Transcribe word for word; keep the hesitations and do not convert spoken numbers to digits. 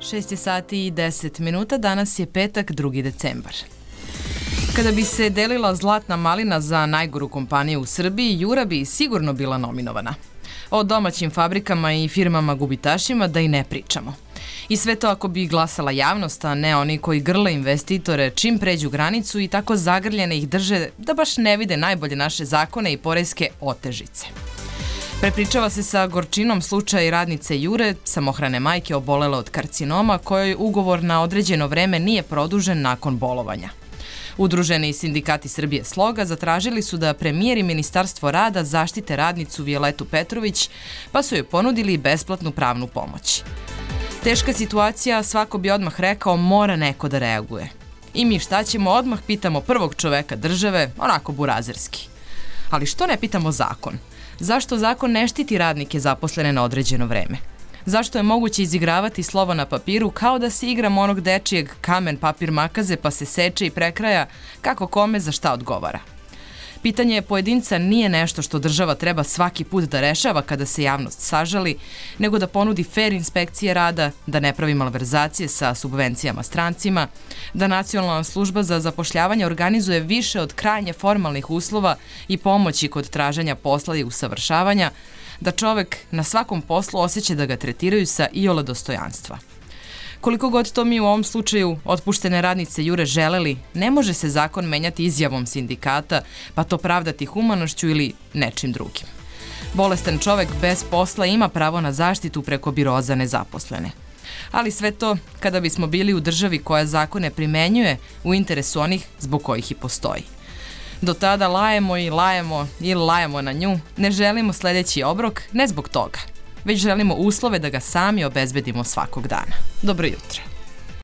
šest je sati i deset minuta, danas je petak, drugi decembar. Kada bi se delila zlatna malina za najgoru kompaniju u Srbiji, Jura bi sigurno bila nominovana. O domaćim fabrikama i firmama gubitašima da i ne pričamo. I sve to ako bi glasala javnost, a ne oni koji grle investitore čim pređu granicu i tako zagrljene ih drže da baš ne vide najbolje naše zakone i poreske otežice. Prepričava se sa gorčinom slučaj radnice Jure, samohrane majke obolele od karcinoma, kojoj ugovor na određeno vreme nije produžen nakon bolovanja. Udruženi sindikati Srbije Sloga zatražili su da premijer i Ministarstvo rada zaštite radnicu Violetu Petrović, pa su joj ponudili besplatnu pravnu pomoć. Teška situacija, svako bi odmah rekao, mora neko da reaguje. I mi šta ćemo, odmah pitamo prvog čoveka države, onako burazerski. Ali što ne pitamo zakon? Zašto zakon ne štiti radnike zaposlene na određeno vreme? Zašto je moguće izigravati slovo na papiru kao da se igram onog dečijeg kamen, papir, makaze pa se seče i prekraja kako kome za šta odgovara? Pitanje pojedinca nije nešto što država treba svaki put da rešava kada se javnost sažali, nego da ponudi fer inspekcije rada, da ne pravi malverzacije sa subvencijama strancima, da Nacionalna služba za zapošljavanje organizuje više od krajnje formalnih uslova i pomoći kod traženja posla i usavršavanja, da čovek na svakom poslu osjeća da ga tretiraju sa iole dostojanstva. Koliko god to mi u ovom slučaju otpuštene radnice Jure želeli, ne može se zakon menjati izjavom sindikata, pa to pravdati humanošću ili nečim drugim. Bolestan čovek bez posla ima pravo na zaštitu preko biro za nezaposlene. Ali sve to kada bismo bili u državi koja zakone primenjuje u interesu onih zbog kojih i postoji. Do tada lajemo i lajemo i lajemo na nju, ne želimo sledeći obrok, ne zbog toga, već želimo uslove da ga sami obezbedimo svakog dana. Dobro jutro.